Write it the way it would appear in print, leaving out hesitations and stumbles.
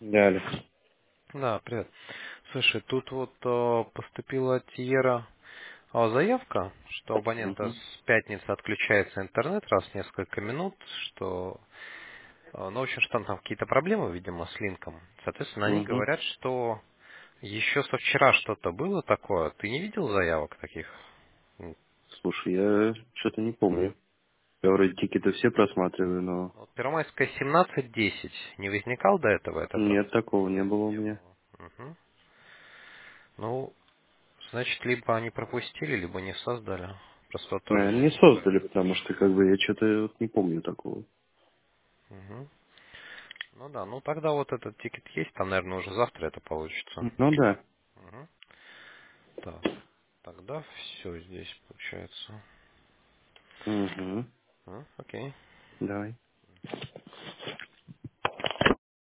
Далее. Да, привет. Слушай, тут вот поступила от Тиера заявка, что у абонента Угу. с пятницы отключается интернет раз в несколько минут, что, ну, в общем, что там какие-то проблемы, видимо, с линком. Соответственно, они Угу. говорят, что еще со вчера что-то было такое. Ты не видел заявок таких? Слушай, я что-то не помню. Я вроде тикеты все просматриваю, но Вот Первомайская 17:10. Не возникал до этого этот раз? нет, такого не было у Не меня. было. Мгм. Ну, значит, либо они пропустили, либо не создали. Просто вот тоже Наверное, здесь не не создали, говорится. потому что как бы я что-то вот не помню такого. Мгм. Ну да, ну тогда вот этот тикет есть, там, наверное, уже завтра это получится. Ну да. Мгм. Так, тогда все здесь получается. Угу. Окей. Давай.